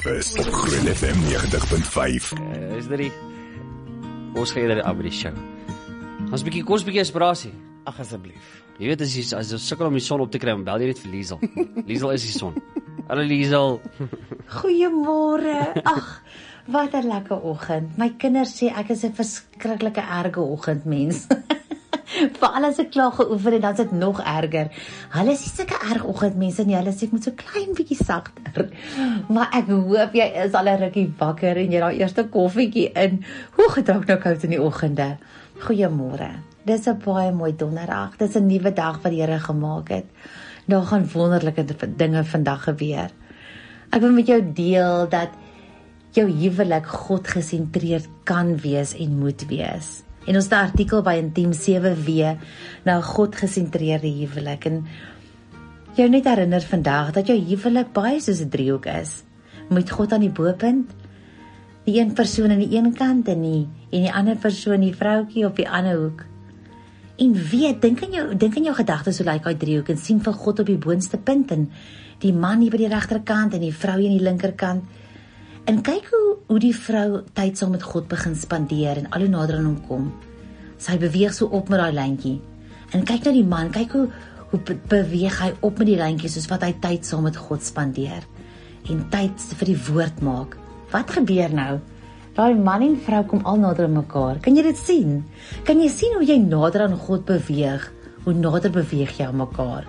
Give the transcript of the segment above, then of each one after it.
Breakfast op Groen FM 90.5. Is dit die? Ons gaan eerder aan by die show. Ons bietjie inspirasie. Ag asseblief. Jy weet as jy sukkel om die son op te kry, bel jy net vir Liesel. Liesel is die son. Hallo Liesel. Goeiemôre. Ag, wat 'n lekker oggend. My kinders sê ek is 'n verskriklike erge oggendmens. Veral as ek klaar geoefen en dan is dit nog erger. Hulle is sulke erg oggendmense nie. Hulle sê ek moet so klein bietjie sagter. Maar ek hoop jy is al 'n rukkie wakker en jy daai eerste koffietjie in. Hoe gedruk nou koud in die oggende. Goeiemôre. Dis 'n baie mooi donderdag. Dis 'n nuwe dag wat die Here gemaak het. Daar gaan wonderlike dinge vandag gebeur. Ek wil met jou deel dat jou huwelik God gesentreerd kan wees en moet wees. En ons het 'n artikel by Intiem 7W na God gesentreerde huwelik en jou net herinner vandag dat jou huwelik baie soos 'n driehoek is. Met God aan die bopunt, die een persoon aan die een kant en die ander persoon, die vroutjie op die ander hoek. En weet, dink in jou gedagtes hoe lyk daai driehoek en sien vir God op die boonste punt en die man hier by die regterkant en die vrou hier aan die linkerkant. En kyk hoe die vrou tyd saam met God begin spandeer en al hoe nader aan hom kom. Sy beweeg so op met daai lyntjie. En kyk na die man, kyk hoe beweeg hy op met die lyntjie soos wat hy tyd saam met God spandeer. En tyd vir die woord maak. Wat gebeur nou? Daai man en vrou kom al nader aan mekaar. Kan jy dit sien? Kan jy sien hoe jy nader aan God beweeg? Hoe nader beweeg jy aan mekaar?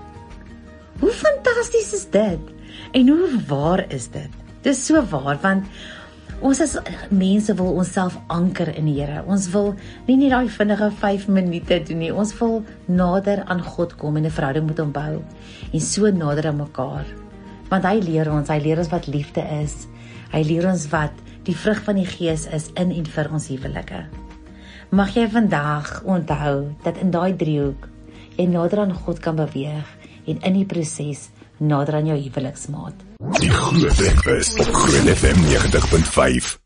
Hoe fantasties is dit? En hoe waar is dit? Dis so waar, want ons as mense wil onsself anker in die Here. Ons wil nie daai vinnige 5 minute doen nie. Ons wil nader aan God kom en 'n verhouding met hom bou. En so nader aan mekaar. Want hy leer ons wat liefde is. Hy leer ons wat die vrug van die Gees is in en vir ons huwelike. Mag jy vandag onthou dat in daai driehoek jy nader aan God kan beweeg en in die proses nader aan jou huweliksmaat. Die Groot Breakfast op Groen FM 90.5.